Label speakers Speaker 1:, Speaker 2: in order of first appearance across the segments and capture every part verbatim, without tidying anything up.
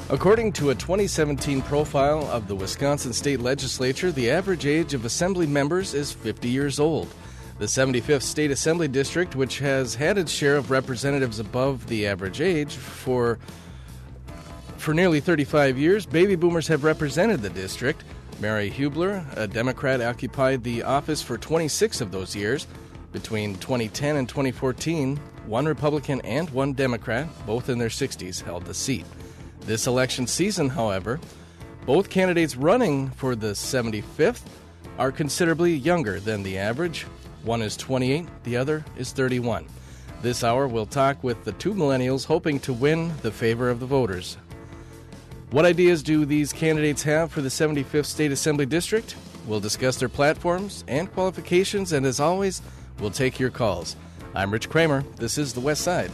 Speaker 1: According to a twenty seventeen profile of the Wisconsin State Legislature, the average age of Assembly members is fifty years old. The seventy-fifth State Assembly District, which has had its share of representatives above the average age for, for nearly thirty-five years, baby boomers have represented the district. Mary Hubler, a Democrat, occupied the office for twenty-six of those years. Between twenty ten and twenty fourteen, one Republican and one Democrat, both in their sixties, held the seat. This election season, however, both candidates running for the seventy-fifth are considerably younger than the average. One is twenty-eight, the other is thirty-one. This hour, we'll talk with the two millennials hoping to win the favor of the voters. What ideas do these candidates have for the seventy-fifth State Assembly District? We'll discuss their platforms and qualifications, and as always, we'll take your calls. I'm Rich Kramer. This is The West Side.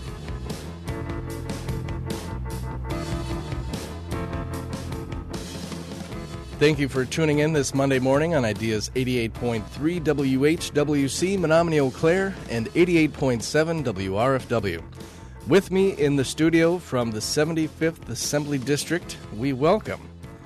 Speaker 1: Thank you for tuning in this Monday morning on Ideas eighty-eight point three W H W C, Menominee Eau Claire, and eighty-eight point seven W R F W. With me in the studio from the seventy-fifth Assembly District, we welcome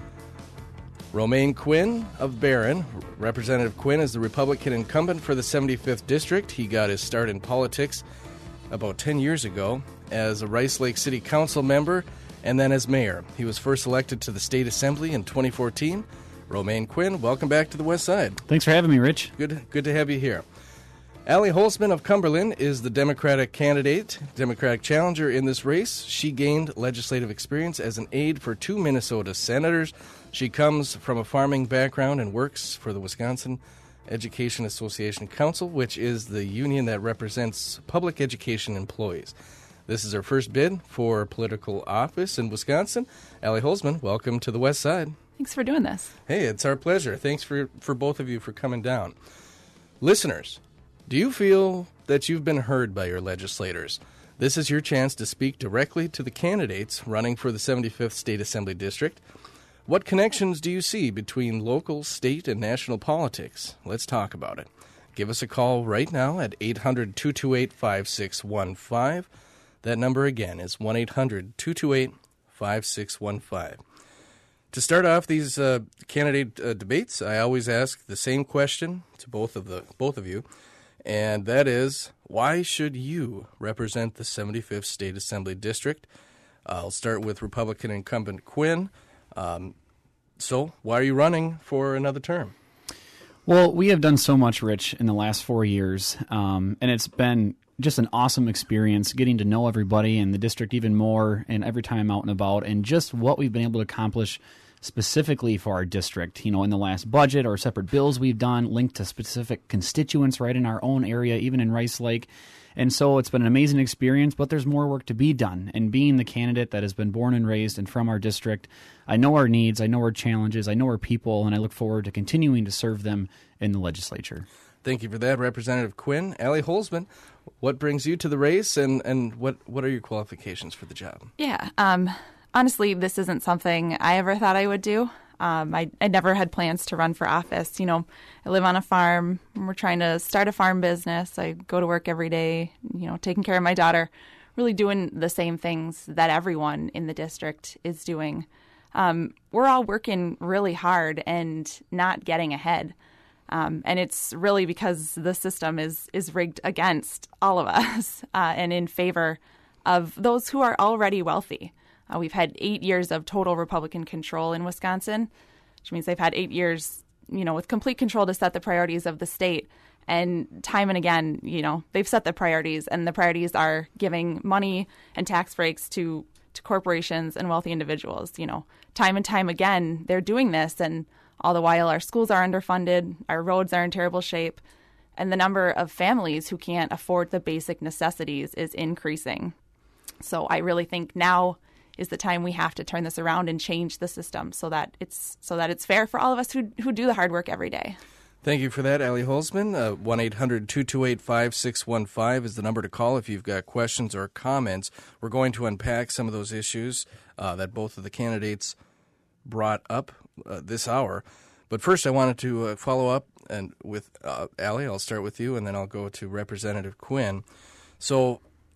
Speaker 1: Romaine Quinn of Barron. Representative Quinn is the Republican incumbent for the seventy-fifth District. He got his start in politics about ten years ago as a Rice Lake City Council member and then as mayor. He was first elected to the State Assembly in twenty fourteen. Romaine Quinn, welcome back to the West Side.
Speaker 2: Thanks for having me, Rich.
Speaker 1: Good good to have you here. Allie Holzman of Cumberland is the Democratic candidate, Democratic challenger in this race. She gained legislative experience as an aide for two Minnesota senators. She comes from a farming background and works for the Wisconsin Education Association Council, which is the union that represents public education employees. This is her first bid for political office in Wisconsin. Allie Holzman, welcome to the West Side.
Speaker 3: Thanks for doing this.
Speaker 1: Hey, it's our pleasure. Thanks for, for both of you for coming down. Listeners, do you feel that you've been heard by your legislators? This is your chance to speak directly to the candidates running for the seventy-fifth State Assembly District. What connections do you see between local, state, and national politics? Let's talk about it. Give us a call right now at eight hundred, two two eight, five six one five. That number again is one eight hundred, two two eight, five six one five. To start off these uh, candidate uh, debates, I always ask the same question to both of the both of you, and that is, why should you represent the seventy-fifth State Assembly District? I'll start with Republican incumbent Quinn. Um, so, why are you running for another term?
Speaker 2: Well, we have done so much, Rich, in the last four years, um, and it's been just an awesome experience getting to know everybody and the district even more, and every time I'm out and about, and just what we've been able to accomplish specifically for our district. You know, in the last budget or separate bills we've done linked to specific constituents right in our own area, even in Rice Lake. And so it's been an amazing experience, but there's more work to be done. And being the candidate that has been born and raised and from our district, I know our needs, I know our challenges, I know our people, and I look forward to continuing to serve them in the legislature.
Speaker 1: Thank you for that, Representative Quinn. Allie Holzman, what brings you to the race, and, and what, what are your qualifications for the job?
Speaker 3: Yeah, um, honestly, this isn't something I ever thought I would do. Um, I, I never had plans to run for office. You know, I live on a farm. We're trying to start a farm business. I go to work every day, you know, taking care of my daughter, really doing the same things that everyone in the district is doing. Um, we're all working really hard and not getting ahead. Um, and it's really because the system is, is rigged against all of us uh, and in favor of those who are already wealthy. Uh, we've had eight years of total Republican control in Wisconsin, which means they've had eight years, you know, with complete control to set the priorities of the state. And time and again, you know, they've set the priorities, and the priorities are giving money and tax breaks to, to corporations and wealthy individuals. You know, time and time again, they're doing this, and all the while our schools are underfunded, our roads are in terrible shape, and the number of families who can't afford the basic necessities is increasing. So I really think now is the time we have to turn this around and change the system so that it's so that it's fair for all of us who who do the hard work every day.
Speaker 1: Thank you for that, Allie Holzman. Uh, one eight hundred, two two eight, five six one five is the number to call if you've got questions or comments. We're going to unpack some of those issues uh, that both of the candidates brought up uh, this hour. But first, I wanted to uh, follow up and with uh, Allie. I'll start with you, and then I'll go to Representative Quinn. So,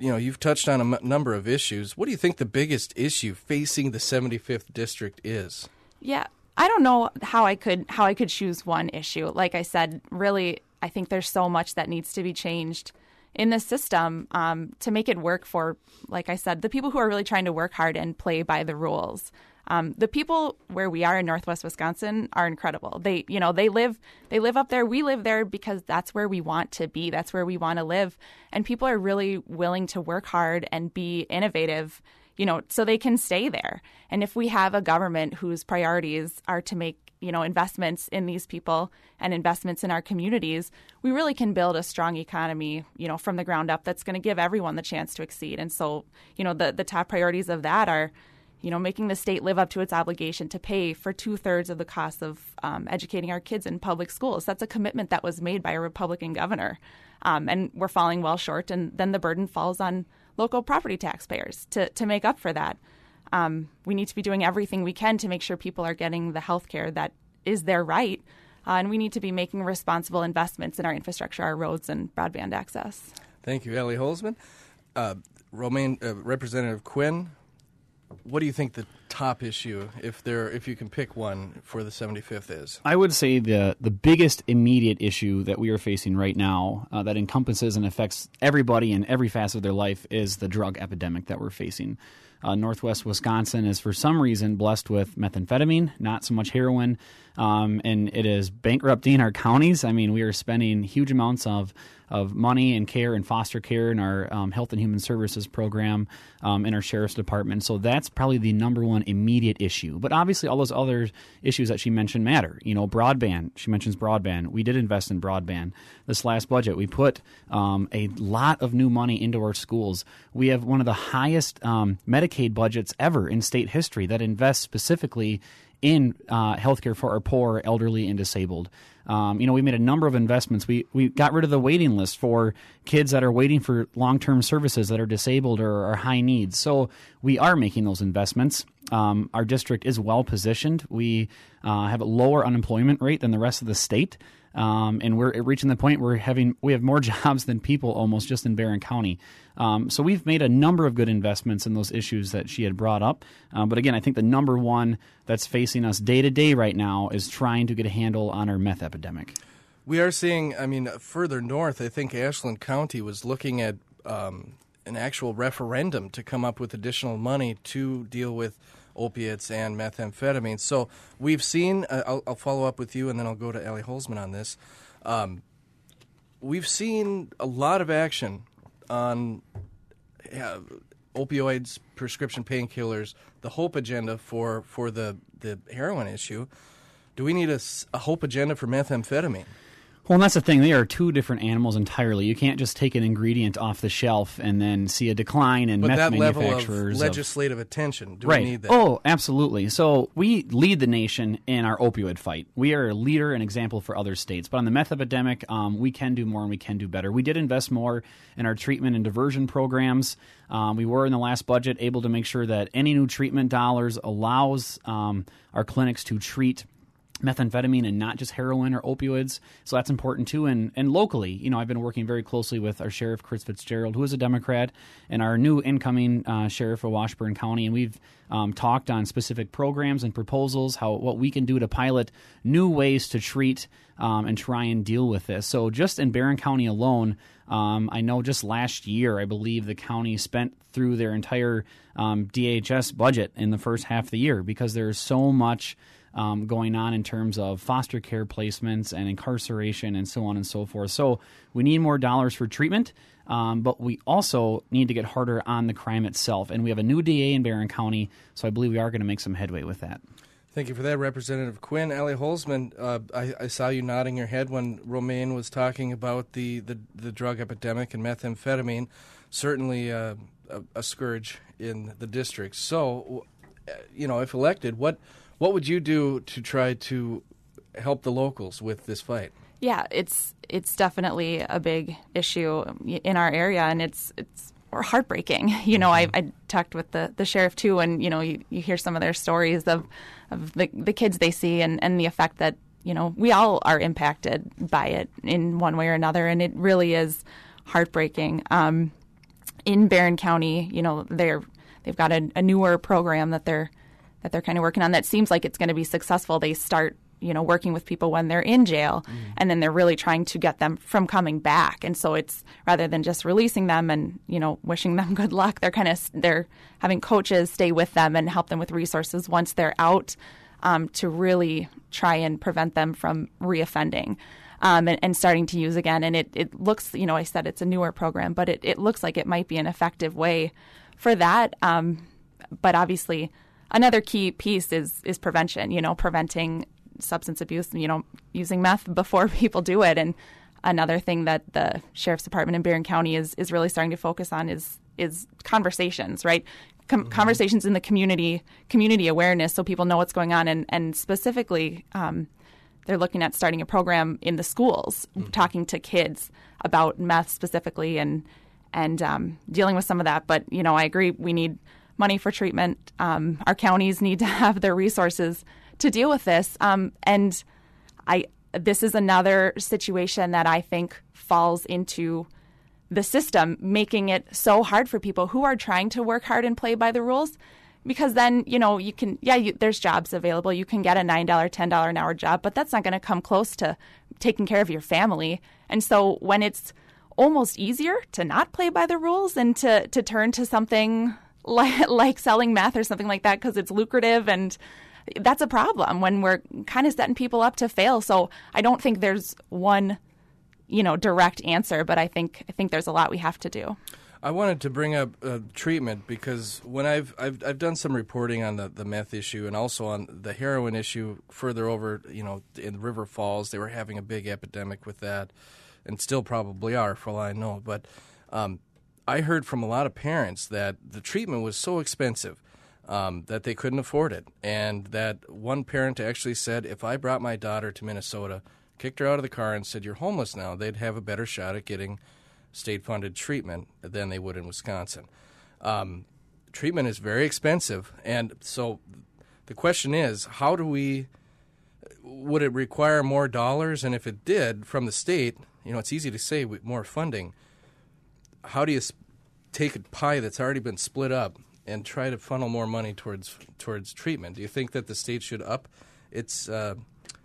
Speaker 1: you know, you've touched on a m- number of issues. What do you think the biggest issue facing the seventy-fifth district is?
Speaker 3: Yeah, I don't know how I could how I could choose one issue. Like I said, really, I think there's so much that needs to be changed in the system um, to make it work for, like I said, the people who are really trying to work hard and play by the rules. Um, the people where we are in Northwest Wisconsin are incredible. They, you know, they live, they live up there. We live there because that's where we want to be. That's where we want to live. And people are really willing to work hard and be innovative, you know, so they can stay there. And if we have a government whose priorities are to make, you know, investments in these people and investments in our communities, we really can build a strong economy, you know, from the ground up that's going to give everyone the chance to exceed. And so, you know, the, the top priorities of that are, you know, making the state live up to its obligation to pay for two-thirds of the cost of um, educating our kids in public schools. That's a commitment that was made by a Republican governor. Um, and we're falling well short, and then the burden falls on local property taxpayers to, to make up for that. Um, we need to be doing everything we can to make sure people are getting the health care that is their right. Uh, and we need to be making responsible investments in our infrastructure, our roads, and broadband access.
Speaker 1: Thank you, Ellie Holzman. Uh, Romaine, uh, Representative Quinn, what do you think the top issue, if there, if you can pick one, for the seventy-fifth is?
Speaker 2: I would say the the biggest immediate issue that we are facing right now uh, that encompasses and affects everybody in every facet of their life is the drug epidemic that we're facing. Uh, Northwest Wisconsin is, for some reason, blessed with methamphetamine, not so much heroin, um, and it is bankrupting our counties. I mean, we are spending huge amounts of of money and care and foster care in our um, Health and Human Services program um, in our Sheriff's Department. So that's probably the number one immediate issue. But obviously, all those other issues that she mentioned matter. You know, broadband. She mentions broadband. We did invest in broadband. This last budget, we put um, a lot of new money into our schools. We have one of the highest um, Medicaid budgets ever in state history that invests specifically in uh, healthcare for our poor, elderly, and disabled. Um, you know, we made a number of investments. We we got rid of the waiting list for kids that are waiting for long-term services that are disabled or are high needs. So we are making those investments. Um, our district is well positioned. We uh, have a lower unemployment rate than the rest of the state. Um, and we're reaching the point where we're having we have more jobs than people almost just in Barron County. Um, so we've made a number of good investments in those issues that she had brought up. Um, but again, I think the number one that's facing us day to day right now is trying to get a handle on our meth epidemic.
Speaker 1: We are seeing, I mean, further north, I think Ashland County was looking at um, an actual referendum to come up with additional money to deal with opiates and methamphetamine. So we've seen, uh, I'll, I'll follow up with you and then I'll go to Ellie Holzman on this. Um, we've seen a lot of action on uh, opioids, prescription painkillers, the HOPE agenda for, for the, the heroin issue. Do we need a, a HOPE agenda for methamphetamine?
Speaker 2: Well, and that's the thing. They are two different animals entirely. You can't just take an ingredient off the shelf and then see a decline in
Speaker 1: but
Speaker 2: meth
Speaker 1: that
Speaker 2: manufacturers.
Speaker 1: level of legislative of, attention, do
Speaker 2: right.
Speaker 1: we need that?
Speaker 2: Oh, absolutely. So we lead the nation in our opioid fight. We are a leader and example for other states. But on the meth epidemic, um, we can do more and we can do better. We did invest more in our treatment and diversion programs. Um, we were in the last budget able to make sure that any new treatment dollars allows um, our clinics to treat methamphetamine and not just heroin or opioids. So that's important too. And and locally, you know, I've been working very closely with our Sheriff, Chris Fitzgerald, who is a Democrat, and our new incoming uh, Sheriff of Washburn County. And we've um, talked on specific programs and proposals, how what we can do to pilot new ways to treat um, and try and deal with this. So just in Barron County alone, um, I know just last year, I believe the county spent through their entire um, D H S budget in the first half of the year because there's so much Um, going on in terms of foster care placements and incarceration and so on and so forth. So we need more dollars for treatment, um, but we also need to get harder on the crime itself. And we have a new D A in Barron County, so I believe we are going to make some headway with that.
Speaker 1: Thank you for that, Representative Quinn. Ellie Holzman, uh, I, I saw you nodding your head when Romaine was talking about the, the, the drug epidemic and methamphetamine, certainly uh, a, a scourge in the district. So, you know, if elected, what... What would you do to try to help the locals with this fight?
Speaker 3: Yeah, it's it's definitely a big issue in our area, and it's it's heartbreaking. You know, mm-hmm. I, I talked with the, the sheriff too, and you know, you, you hear some of their stories of of the the kids they see and, and the effect that, you know, we all are impacted by it in one way or another, and it really is heartbreaking. Um, in Barron County, you know, they're they've got a, a newer program that they're that they're kind of working on that seems like it's going to be successful. They start, you know, working with people when they're in jail, mm. and then they're really trying to get them from coming back. And so it's rather than just releasing them and, you know, wishing them good luck, they're kind of they're having coaches stay with them and help them with resources once they're out, um, to really try and prevent them from reoffending. Um, and, and starting to use again. And it, it looks, you know, I said it's a newer program, but it, it looks like it might be an effective way for that. Um, but obviously, another key piece is is prevention, you know, preventing substance abuse, you know, using meth before people do it. And another thing that the Sheriff's Department in Barron County is, is really starting to focus on is is conversations, right? Com- mm-hmm. Conversations in the community, community awareness, so people know what's going on. And, and specifically, um, they're looking at starting a program in the schools, mm-hmm. talking to kids about meth specifically and and um, dealing with some of that. But, you know, I agree, we need money for treatment. Um, our counties need to have their resources to deal with this. Um, and I this is another situation that I think falls into the system, making it so hard for people who are trying to work hard and play by the rules. Because then, you know, you can, yeah, you, there's jobs available. You can get a nine dollars, ten dollars an hour job, but that's not going to come close to taking care of your family. And so when it's almost easier to not play by the rules and to, to turn to something like, like selling meth or something like that because it's lucrative, and that's a problem when we're kind of setting people up to fail. So I don't think there's one, you know, direct answer, but I think I think there's a lot we have to do.
Speaker 1: I wanted to bring up uh, treatment because when I've, I've I've done some reporting on the, the meth issue and also on the heroin issue further over, you know, in River Falls, they were having a big epidemic with that, and still probably are for all I know. But um, I heard from a lot of parents that the treatment was so expensive um, that they couldn't afford it, and that one parent actually said, if I brought my daughter to Minnesota, kicked her out of the car and said, you're homeless now, they'd have a better shot at getting state-funded treatment than they would in Wisconsin. Um, treatment is very expensive, and so the question is, how do we, would it require more dollars? And if it did from the state, you know, it's easy to say with more funding. How do you take a pie that's already been split up and try to funnel more money towards towards treatment? Do you think that the state should up its uh,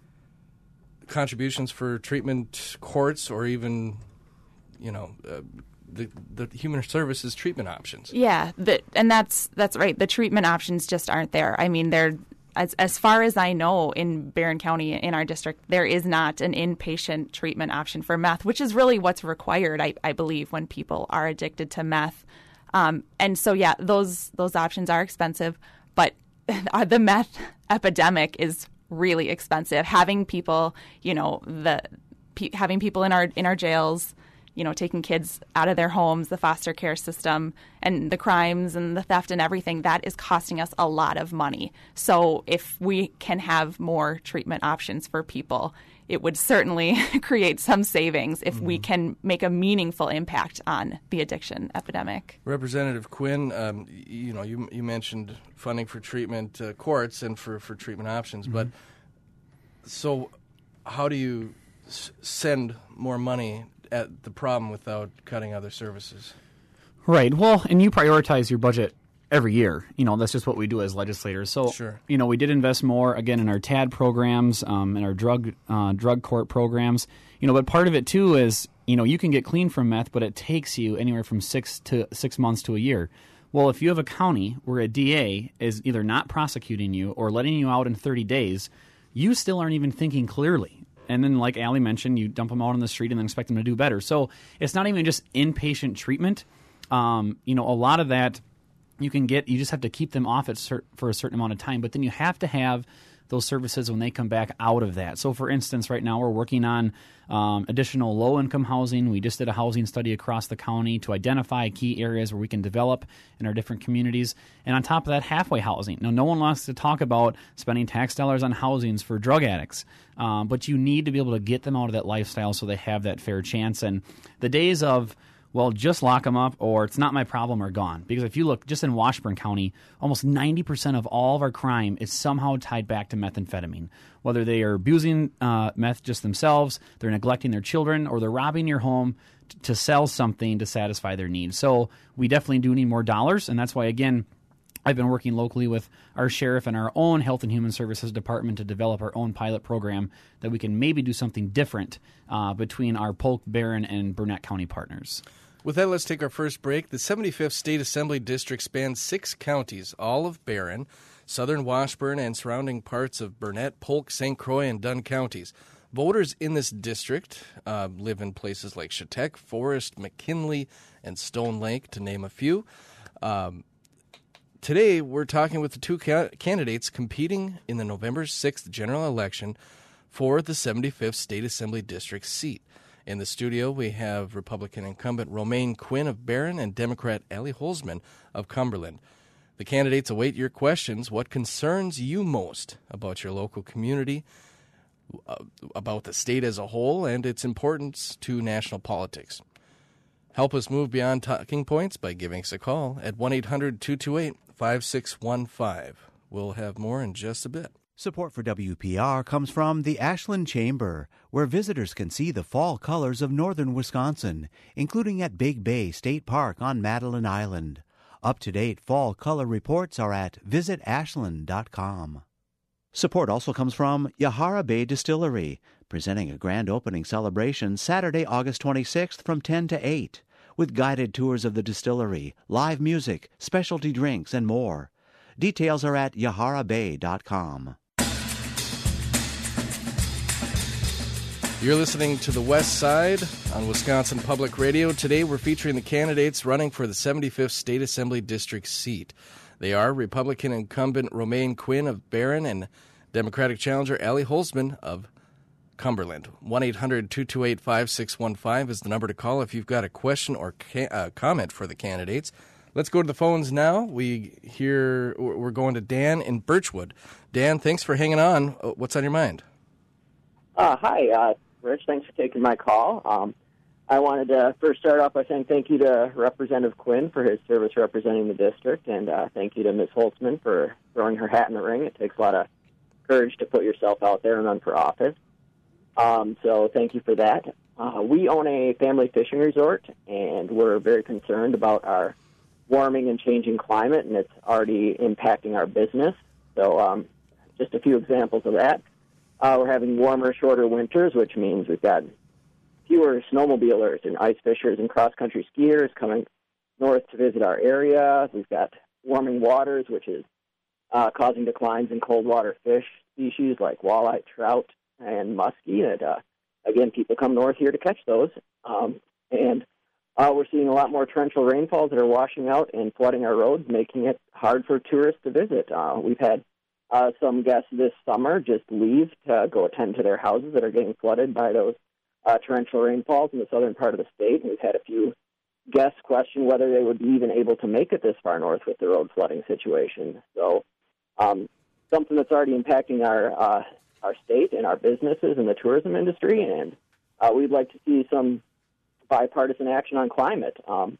Speaker 1: contributions for treatment courts, or even you know, uh, the the human services treatment options?
Speaker 3: Yeah, the, and that's that's right. The treatment options just aren't there. I mean, they're as as far as I know, in Barron County, in our district, there is not an inpatient treatment option for meth, which is really what's required, I, I believe, when people are addicted to meth. Um, and so, yeah, those those options are expensive, but the meth epidemic is really expensive. Having people, you know, the pe- having people in our in our jails, you know, taking kids out of their homes, the foster care system, and the crimes and the theft and everything, that is costing us a lot of money. So if we can have more treatment options for people, it would certainly create some savings if mm-hmm. we can make a meaningful impact on the addiction epidemic.
Speaker 1: Representative Quinn, um, you know, you you mentioned funding for treatment uh, courts and for, for treatment options, mm-hmm. but so how do you s- send more money at the problem without cutting other services?
Speaker 2: Right. Well, and you prioritize your budget every year. You know, that's just what we do as legislators. So,
Speaker 1: sure.
Speaker 2: you know, we did invest more, again, in our T A D programs, um, in our drug uh, drug court programs. You know, but part of it, too, is, you know, you can get clean from meth, but it takes you anywhere from six to six months to a year. Well, if you have a county where a D A is either not prosecuting you or letting you out in thirty days, you still aren't even thinking clearly. And then, like Allie mentioned, you dump them out on the street and then expect them to do better. So it's not even just inpatient treatment. Um, you know, a lot of that you can get, you just have to keep them off it cer- for a certain amount of time. But then you have to have those services when they come back out of that. So, for instance, right now we're working on um, additional low-income housing. We just did a housing study across the county to identify key areas where we can develop in our different communities. And on top of that, halfway housing. Now, no one wants to talk about spending tax dollars on housings for drug addicts, um, but you need to be able to get them out of that lifestyle so they have that fair chance. And the days of well, just lock them up or it's not my problem or gone. Because if you look just in Washburn County, almost ninety percent of all of our crime is somehow tied back to methamphetamine. Whether they are abusing uh, meth just themselves, they're neglecting their children, or they're robbing your home t- to sell something to satisfy their needs. So we definitely do need more dollars, and that's why, again, I've been working locally with our sheriff and our own Health and Human Services Department to develop our own pilot program that we can maybe do something different uh, between our Polk, Barron, and Burnett County partners.
Speaker 1: With that, let's take our first break. The seventy-fifth State Assembly District spans six counties, all of Barron, southern Washburn, and surrounding parts of Burnett, Polk, Saint Croix, and Dunn counties. Voters in this district uh, live in places like Chetek, Forest, McKinley, and Stone Lake, to name a few. Um, today, we're talking with the two ca- candidates competing in the November sixth general election for the seventy-fifth State Assembly District seat. In the studio, we have Republican incumbent Romaine Quinn of Barron and Democrat Allie Holzman of Cumberland. The candidates await your questions. What concerns you most about your local community, uh, about the state as a whole, and its importance to national politics? Help us move beyond talking points by giving us a call at one eight hundred two two eight five six one five. We'll have more in just a bit.
Speaker 4: Support for W P R comes from the Ashland Chamber, where visitors can see the fall colors of northern Wisconsin, including at Big Bay State Park on Madeline Island. Up-to-date fall color reports are at visit ashland dot com. Support also comes from Yahara Bay Distillery, presenting a grand opening celebration Saturday, August twenty-sixth from ten to eight, with guided tours of the distillery, live music, specialty drinks, and more. Details are at yahara bay dot com.
Speaker 1: You're listening to The West Side on Wisconsin Public Radio. Today we're featuring the candidates running for the seventy-fifth State Assembly District seat. They are Republican incumbent Romaine Quinn of Barron and Democratic challenger Allie Holzman of Cumberland. one eight hundred two two eight five six one five is the number to call if you've got a question or ca- uh, comment for the candidates. Let's go to the phones now. We hear we're going to Dan in Birchwood. Dan, thanks for hanging on. What's on your mind?
Speaker 5: Uh, hi, uh, Rich. Thanks for taking my call. Um, I wanted to first start off by saying thank you to Representative Quinn for his service representing the district, and uh, thank you to Miz Holtzman for throwing her hat in the ring. It takes a lot of courage to put yourself out there and run for office. Um, so thank you for that. Uh, we own a family fishing resort, and we're very concerned about our warming and changing climate, and it's already impacting our business. So um, just a few examples of that. Uh, we're having warmer, shorter winters, which means we've got fewer snowmobilers and ice fishers and cross-country skiers coming north to visit our area. We've got warming waters, which is uh, causing declines in cold water fish species like walleye, trout, and muskie. And, uh, again, people come north here to catch those. Um, and uh, we're seeing a lot more torrential rainfalls that are washing out and flooding our roads, making it hard for tourists to visit. Uh, we've had Uh, some guests this summer just leave to go attend to their houses that are getting flooded by those uh, torrential rainfalls in the southern part of the state. And we've had a few guests question whether they would be even able to make it this far north with the road flooding situation. So um, something that's already impacting our uh, our state and our businesses and the tourism industry. And uh, we'd like to see some bipartisan action on climate. Um,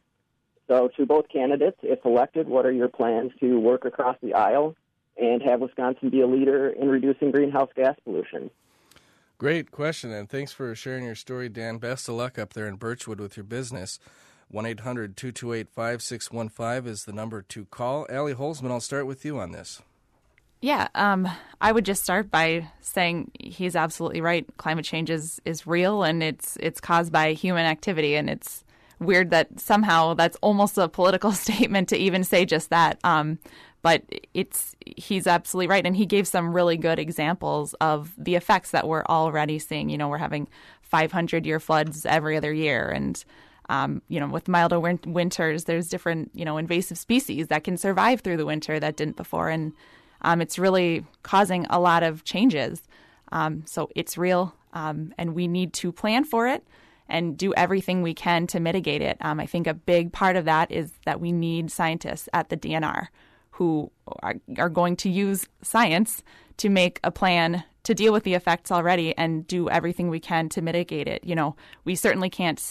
Speaker 5: so to both candidates, if elected, what are your plans to work across the aisle and have Wisconsin be a leader in reducing greenhouse gas pollution?
Speaker 1: Great question, and thanks for sharing your story, Dan. Best of luck up there in Birchwood with your business. one eight hundred two two eight five six one five is the number to call. Allie Holzman, I'll start with you on this.
Speaker 3: Yeah, um, I would just start by saying he's absolutely right. Climate change is, is real, and it's it's caused by human activity, and it's weird that somehow that's almost a political statement to even say just that. Um, But it's he's absolutely right. And he gave some really good examples of the effects that we're already seeing. You know, we're having five hundred year floods every other year. And, um, you know, with milder win- winters, there's different, you know, invasive species that can survive through the winter that didn't before. And um, it's really causing a lot of changes. Um, so it's real, um, and we need to plan for it and do everything we can to mitigate it. Um, I think a big part of that is that we need scientists at the D N R who are, are going to use science to make a plan to deal with the effects already and do everything we can to mitigate it. You know, we certainly can't stop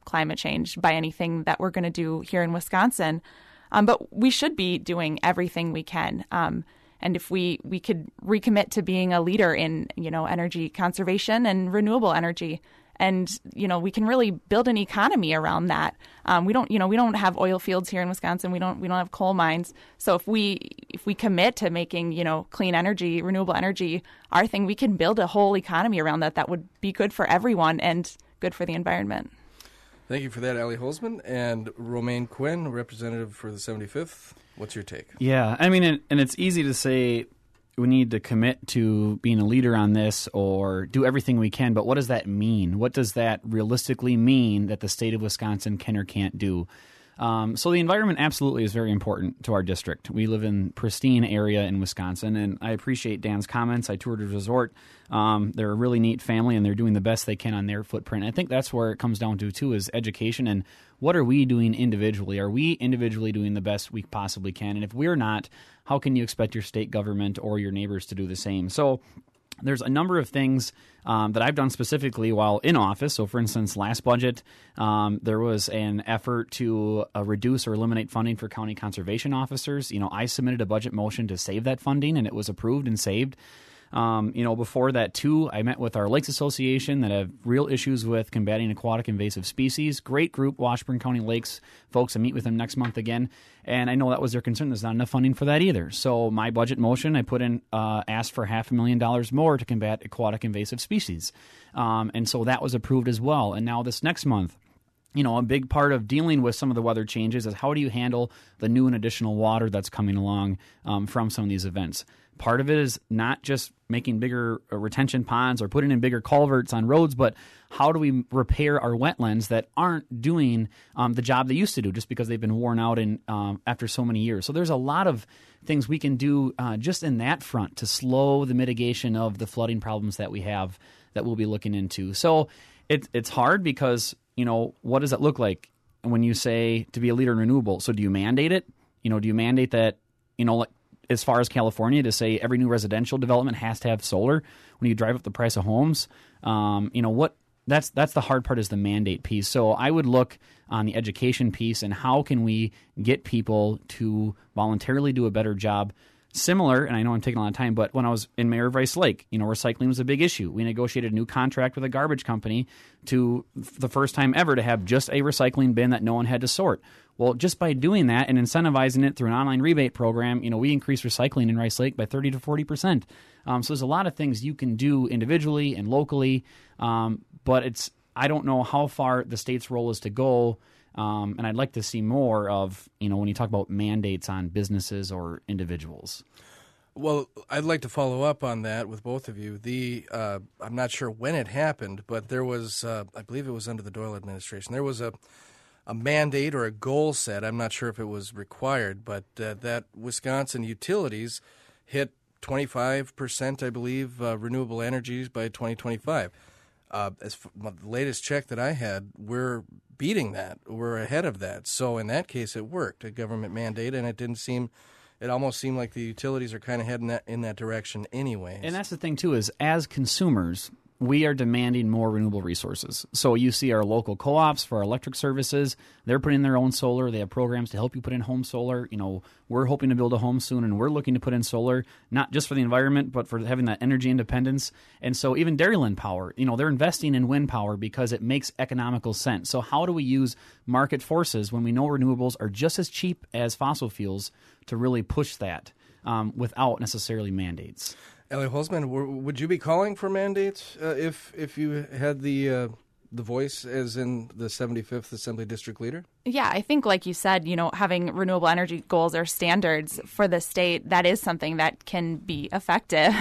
Speaker 3: climate change by anything that we're going to do here in Wisconsin. Um, but we should be doing everything we can. Um, and if we, we could recommit to being a leader in, you know, energy conservation and renewable energy, and, you know, we can really build an economy around that. Um, we don't, you know, we don't have oil fields here in Wisconsin. We don't, we don't have coal mines. So if we, if we commit to making, you know, clean energy, renewable energy, our thing, we can build a whole economy around that. That would be good for everyone and good for the environment.
Speaker 1: Thank you for that, Allie Holzman. And Romaine Quinn, representative for the seventy-fifth. What's your take?
Speaker 2: Yeah, I mean, and, and it's easy to say we need to commit to being a leader on this or do everything we can, but what does that mean? What does that realistically mean that the state of Wisconsin can or can't do? Um, so the environment absolutely is very important to our district. We live in a pristine area in Wisconsin, and I appreciate Dan's comments. I toured his resort. Um, they're a really neat family, and they're doing the best they can on their footprint. I think that's where it comes down to, too, is education and what are we doing individually? Are we individually doing the best we possibly can? And if we're not, how can you expect your state government or your neighbors to do the same? So there's a number of things um, that I've done specifically while in office. So, for instance, last budget, um, there was an effort to uh, reduce or eliminate funding for county conservation officers. You know, I submitted a budget motion to save that funding, and it was approved and saved. Um, you know, before that, too, I met with our Lakes Association that have real issues with combating aquatic invasive species. Great group, Washburn County Lakes folks. I meet with them next month again. And I know that was their concern. There's not enough funding for that either. So my budget motion, I put in, uh, asked for half a million dollars more to combat aquatic invasive species. Um, and so that was approved as well. And now this next month, you know, a big part of dealing with some of the weather changes is how do you handle the new and additional water that's coming along um, from some of these events. Part of it is not just making bigger retention ponds or putting in bigger culverts on roads, but how do we repair our wetlands that aren't doing um, the job they used to do just because they've been worn out in, um, after so many years. So there's a lot of things we can do uh, just in that front to slow the mitigation of the flooding problems that we have that we'll be looking into. So it, it's hard because, you know, what does it look like when you say to be a leader in renewable? So do you mandate it? You know, do you mandate that, you know, like, as far as California, to say every new residential development has to have solar when you drive up the price of homes? Um, you know, what that's that's the hard part is the mandate piece. So I would look on the education piece and how can we get people to voluntarily do a better job. Similar, and I know I'm taking a lot of time, but when I was in Mayor of Rice Lake, you know, recycling was a big issue. We negotiated a new contract with a garbage company to, for the first time ever, to have just a recycling bin that no one had to sort. Well, just by doing that and incentivizing it through an online rebate program, you know, we increased recycling in Rice Lake by thirty to forty percent. Um, so there's a lot of things you can do individually and locally, um, but it's I don't know how far the state's role is to go. Um, and I'd like to see more of, you know, when you talk about mandates on businesses or individuals.
Speaker 1: Well, I'd like to follow up on that with both of you. The uh, I'm not sure when it happened, but there was, uh, I believe it was under the Doyle administration, there was a, a mandate or a goal set. I'm not sure if it was required, but uh, that Wisconsin utilities hit twenty-five percent, I believe, uh, renewable energies by twenty twenty-five. Uh, as f- the latest check that I had, we're beating that. We're ahead of that. So in that case, it worked, a government mandate, and it didn't seem, it almost seemed like the utilities are kind of heading that, in that direction anyways.
Speaker 2: And that's the thing, too, is as consumers, we are demanding more renewable resources. So you see our local co-ops for our electric services, they're putting in their own solar. They have programs to help you put in home solar. You know, we're hoping to build a home soon, and we're looking to put in solar, not just for the environment, but for having that energy independence. And so even Dairyland Power, you know, they're investing in wind power because it makes economical sense. So how do we use market forces when we know renewables are just as cheap as fossil fuels to really push that um, without necessarily mandates?
Speaker 1: Allie Holzman, would you be calling for mandates uh, if if you had the uh, the voice as in the seventy-fifth Assembly District Leader?
Speaker 3: Yeah, I think, like you said, you know, having renewable energy goals or standards for the state, that is something that can be effective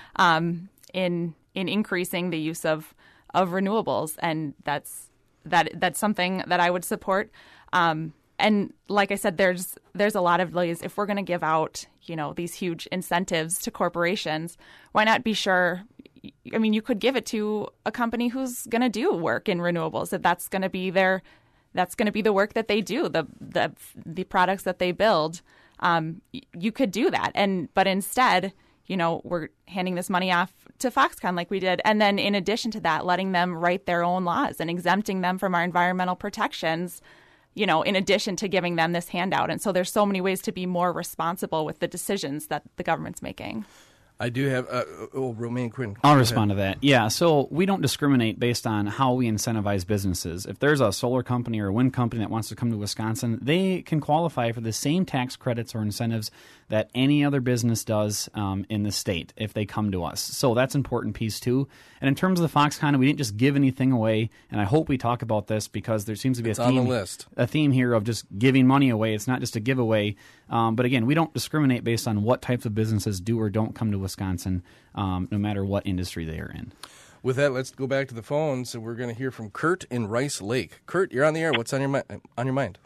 Speaker 3: um, in in increasing the use of of renewables, and that's that that's something that I would support. Um, And like I said, there's there's a lot of ways. If we're going to give out, you know, these huge incentives to corporations, why not be sure? I mean, you could give it to a company who's going to do work in renewables. If that's going to be their, that's going to be the work that they do, the the the products that they build. Um, you could do that, and but instead, you know, we're handing this money off to Foxconn like we did. And then in addition to that, letting them write their own laws and exempting them from our environmental protections, you know, in addition to giving them this handout. And so there's so many ways to be more responsible with the decisions that the government's making.
Speaker 1: I do have, uh, oh, Romaine Quinn.
Speaker 2: I'll respond to that. Yeah, so we don't discriminate based on how we incentivize businesses. If there's a solar company or a wind company that wants to come to Wisconsin, they can qualify for the same tax credits or incentives that any other business does um, in the state if they come to us. So that's an important piece too. And in terms of the Foxconn, we didn't just give anything away, and I hope we talk about this because there seems to be a
Speaker 1: it's
Speaker 2: theme,
Speaker 1: on the list.
Speaker 2: a theme here of just giving money away. It's not just a giveaway. Um, but again, we don't discriminate based on what types of businesses do or don't come to Wisconsin, um, no matter what industry they are in.
Speaker 1: With that, let's go back to the phones, and we're going to hear from Kurt in Rice Lake. Kurt, you're on the air. What's on your mi- on your mind?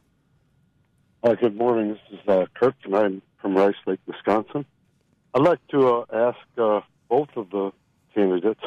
Speaker 6: Uh, good morning. This is uh, Kurt, and I'm from Rice Lake, Wisconsin. I'd like to uh, ask uh, both of the candidates,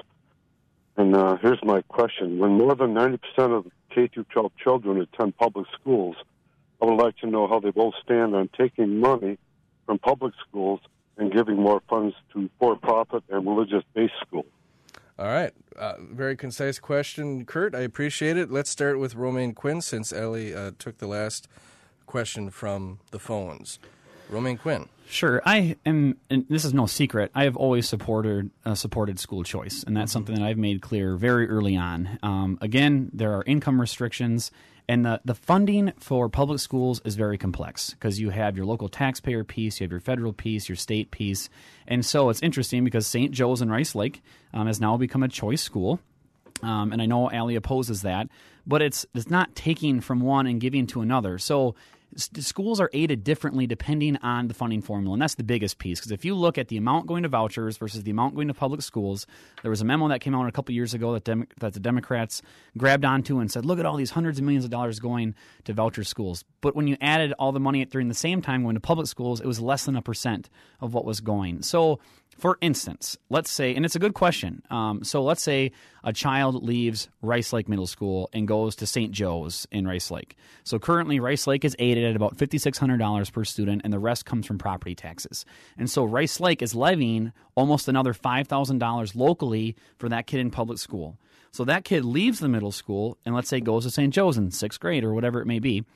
Speaker 6: and uh, here's my question. When more than ninety percent of K through twelve children attend public schools, I would like to know how they both stand on taking money from public schools and giving more funds to for-profit and religious-based schools.
Speaker 1: All right. Uh, very concise question, Kurt. I appreciate it. Let's start with Romaine Quinn since Ellie uh, took the last question from the phones. Romaine Quinn.
Speaker 2: Sure. I am, and this is no secret, I have always supported uh, supported school choice, and that's something that I've made clear very early on. Um, again, there are income restrictions, and the, the funding for public schools is very complex because you have your local taxpayer piece, you have your federal piece, your state piece, and so it's interesting because Saint Joe's in Rice Lake um, has now become a choice school. Um, and I know Allie opposes that, but it's it's not taking from one and giving to another. So s- schools are aided differently depending on the funding formula, and that's the biggest piece. Because if you look at the amount going to vouchers versus the amount going to public schools, there was a memo that came out a couple years ago that, Dem- that the Democrats grabbed onto and said, look at all these hundreds of millions of dollars going to voucher schools. But when you added all the money during the same time going to public schools, it was less than a percent of what was going. So for instance, let's say, and it's a good question, um, so let's say a child leaves Rice Lake Middle School and goes to Saint Joe's in Rice Lake. So currently Rice Lake is aided at about five thousand six hundred dollars per student, and the rest comes from property taxes. And so Rice Lake is levying almost another five thousand dollars locally for that kid in public school. So that kid leaves the middle school and let's say goes to Saint Joe's in sixth grade or whatever it may be.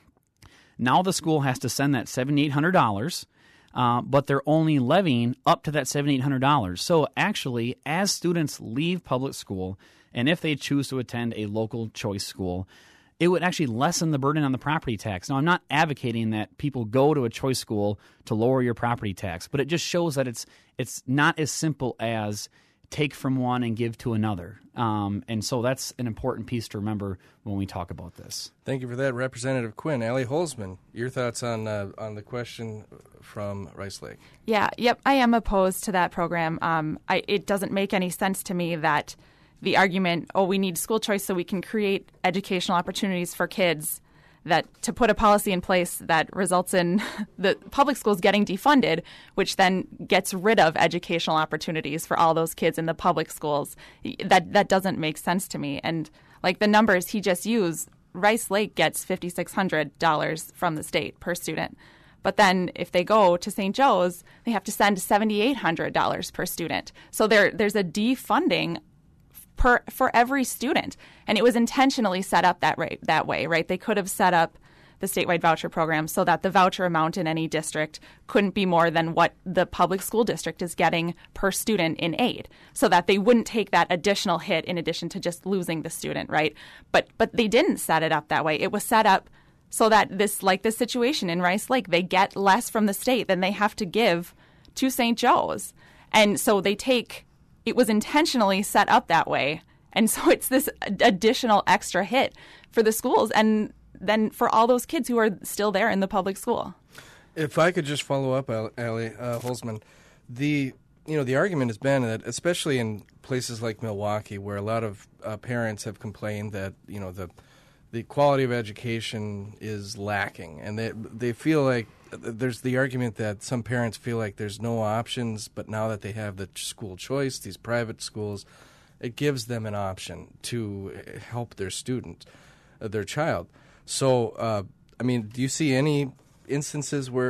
Speaker 2: Now the school has to send that seven thousand eight hundred dollars. Uh, but they're only levying up to that seven thousand eight hundred dollars. So actually, as students leave public school, and if they choose to attend a local choice school, it would actually lessen the burden on the property tax. Now, I'm not advocating that people go to a choice school to lower your property tax, but it just shows that it's it's not as simple as take from one and give to another. Um, and so that's an important piece to remember when we talk about this.
Speaker 1: Thank you for that, Representative Quinn. Allie Holzman, your thoughts on uh, on the question from Rice Lake?
Speaker 3: Yeah, yep, I am opposed to that program. Um, I, it doesn't make any sense to me that the argument, oh, we need school choice so we can create educational opportunities for kids, that to put a policy in place that results in the public schools getting defunded, which then gets rid of educational opportunities for all those kids in the public schools. That that doesn't make sense to me. And like the numbers he just used, Rice Lake gets five thousand six hundred dollars from the state per student. But then if they go to Saint Joe's, they have to send seven thousand eight hundred dollars per student. So there there's a defunding per for every student, and it was intentionally set up that right that way, right? They could have set up the statewide voucher program so that the voucher amount in any district couldn't be more than what the public school district is getting per student in aid, so that they wouldn't take that additional hit in addition to just losing the student, right? But but they didn't set it up that way. It was set up so that this, like this situation in Rice Lake, they get less from the state than they have to give to Saint Joe's, and so they take. It was intentionally set up that way. And so it's this additional extra hit for the schools and then for all those kids who are still there in the public school.
Speaker 1: If I could just follow up, Allie uh, Holzman, the you know the argument has been that, especially in places like Milwaukee, where a lot of uh, parents have complained that you know the the quality of education is lacking, and they they feel like there's the argument that some parents feel like there's no options, but now that they have the school choice, these private schools, it gives them an option to help their student, uh, their child. So, uh, I mean, do you see any instances where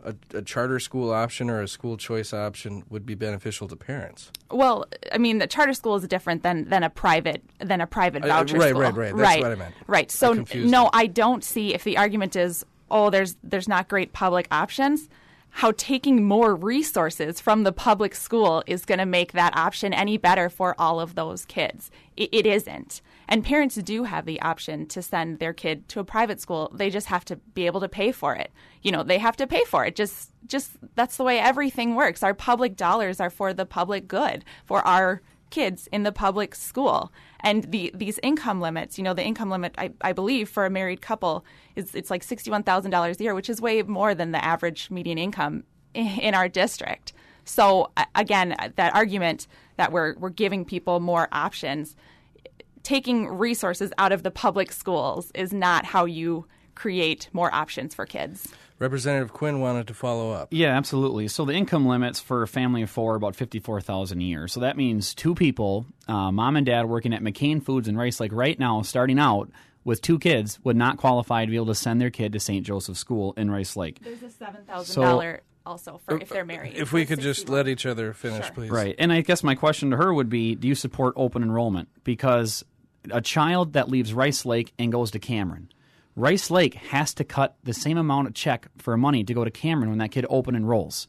Speaker 1: a, a charter school option or a school choice option would be beneficial to parents?
Speaker 3: Well, I mean, the charter school is different than, than a private than a private
Speaker 1: Uh,
Speaker 3: voucher
Speaker 1: right,
Speaker 3: school.
Speaker 1: right, right. That's
Speaker 3: right,
Speaker 1: what I meant.
Speaker 3: Right. So
Speaker 1: That confused
Speaker 3: no,
Speaker 1: me.
Speaker 3: I don't see if the argument is, oh, there's there's not great public options, how taking more resources from the public school is going to make that option any better for all of those kids. It, it isn't. And parents do have the option to send their kid to a private school. They just have to be able to pay for it. You know, they have to pay for it. Just just that's the way everything works. Our public dollars are for the public good, for our kids in the public school. And the these income limits, you know, the income limit, I, I believe, for a married couple is it's like sixty-one thousand dollars a year, which is way more than the average median income in, in our district. So, again, that argument that we're we're giving people more options, taking resources out of the public schools is not how you create more options for kids.
Speaker 1: Representative Quinn wanted to follow up.
Speaker 2: Yeah, absolutely. So the income limits for a family of four are about fifty-four thousand dollars a year. So that means two people, uh, mom and dad working at McCain Foods in Rice Lake right now, starting out with two kids, would not qualify to be able to send their kid to Saint Joseph's School in Rice Lake.
Speaker 3: There's a seven thousand dollars
Speaker 2: So,
Speaker 3: also for if they're married.
Speaker 1: If we could just let each other finish,
Speaker 3: Sure.
Speaker 1: please.
Speaker 2: Right. And I guess my question to her would be, do you support open enrollment? Because a child that leaves Rice Lake and goes to Cameron, Rice Lake has to cut the same amount of check for money to go to Cameron when that kid open enrolls.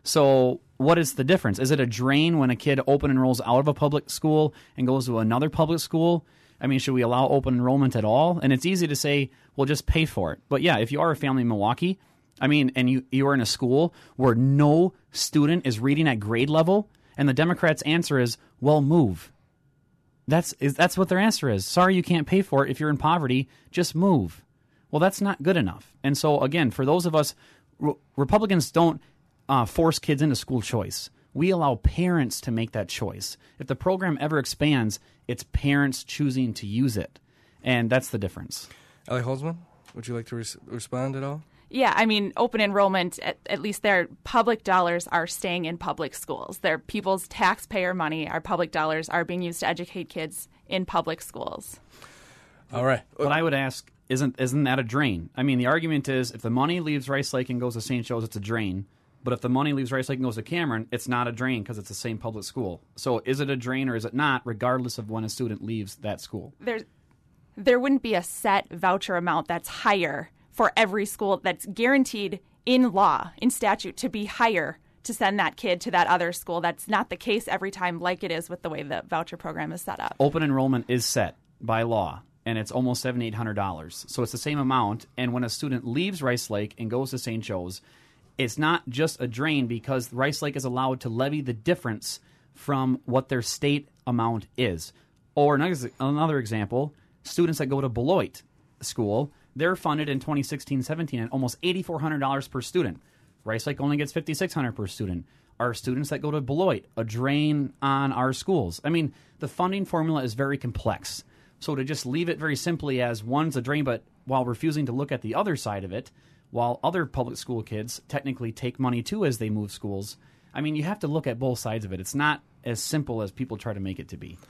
Speaker 2: So what is the difference? Is it a drain when a kid open enrolls out of a public school and goes to another public school? I mean, should we allow open enrollment at all? And it's easy to say, well, just pay for it. But yeah, if you are a family in Milwaukee, I mean, and you, you are in a school where no student is reading at grade level, and the Democrats' answer is, well, move. That's is, that's what their answer is. Sorry, you can't pay for it. If you're in poverty, just move. Well, that's not good enough. And so, again, for those of us, re- Republicans don't uh, force kids into school choice. We allow parents to make that choice. If the program ever expands, it's parents choosing to use it. And that's the difference.
Speaker 1: Ellie Holzman, would you like to res- respond at all?
Speaker 3: Yeah, I mean, open enrollment, at, at least their public dollars are staying in public schools. Their people's taxpayer money, our public dollars, are being used to educate kids in public schools.
Speaker 1: All right.
Speaker 2: But I would ask, isn't isn't that a drain? I mean, the argument is if the money leaves Rice Lake and goes to Saint Joe's, it's a drain. But if the money leaves Rice Lake and goes to Cameron, it's not a drain because it's the same public school. So is it a drain or is it not, regardless of when a student leaves that school?
Speaker 3: There's, there wouldn't be a set voucher amount that's higher for every school that's guaranteed in law, in statute, to be higher to send that kid to that other school. That's not the case every time, like it is with the way the voucher program is set up.
Speaker 2: Open enrollment is set by law, and it's almost seven thousand eight hundred dollars. So it's the same amount, and when a student leaves Rice Lake and goes to Saint Joe's, it's not just a drain because Rice Lake is allowed to levy the difference from what their state amount is. Or another, another example, students that go to Beloit School, they're funded in twenty sixteen seventeen at almost eight thousand four hundred dollars per student. Rice Lake only gets five thousand six hundred dollars per student. Our students that go to Beloit, a drain on our schools. I mean, the funding formula is very complex. So to just leave it very simply as one's a drain, but while refusing to look at the other side of it, while other public school kids technically take money too as they move schools, I mean, you have to look at both sides of it. It's not as simple as people try to make it to be.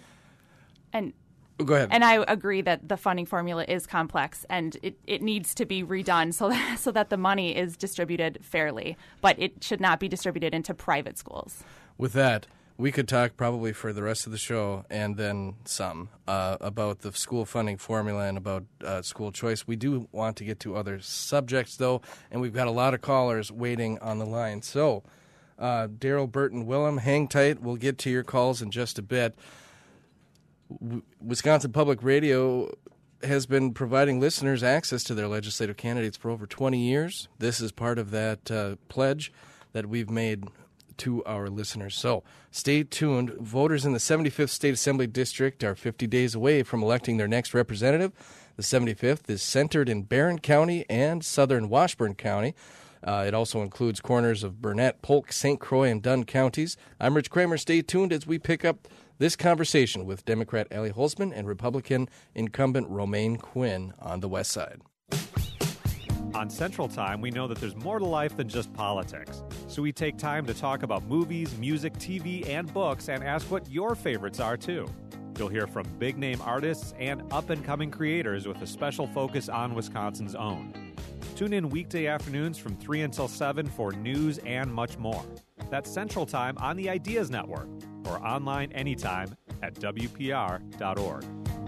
Speaker 3: And
Speaker 1: Go ahead.
Speaker 3: And I agree that the funding formula is complex and it, it needs to be redone so that, so that the money is distributed fairly. But it should not be distributed into private schools.
Speaker 1: With that, we could talk probably for the rest of the show and then some uh, about the school funding formula and about uh, school choice. We do want to get to other subjects, though, and we've got a lot of callers waiting on the line. So, uh, Daryl, Burton, Willem, hang tight. We'll get to your calls in just a bit. W- Wisconsin Public Radio has been providing listeners access to their legislative candidates for over twenty years. This is part of that uh, pledge that we've made to our listeners. So stay tuned. Voters in the seventy-fifth State Assembly District are fifty days away from electing their next representative. The seventy-fifth is centered in Barron County and southern Washburn County. Uh, it also includes corners of Burnett, Polk, Saint Croix, and Dunn counties. I'm Rich Kramer. Stay tuned as we pick up this conversation with Democrat Ellie Holzman and Republican incumbent Romaine Quinn on the West Side.
Speaker 7: On Central Time, we know that there's more to life than just politics. So we take time to talk about movies, music, T V, and books and ask what your favorites are, too. You'll hear from big-name artists and up-and-coming creators with a special focus on Wisconsin's own. Tune in weekday afternoons from three until seven for news and much more. That's Central Time on the Ideas Network or online anytime at W P R dot org.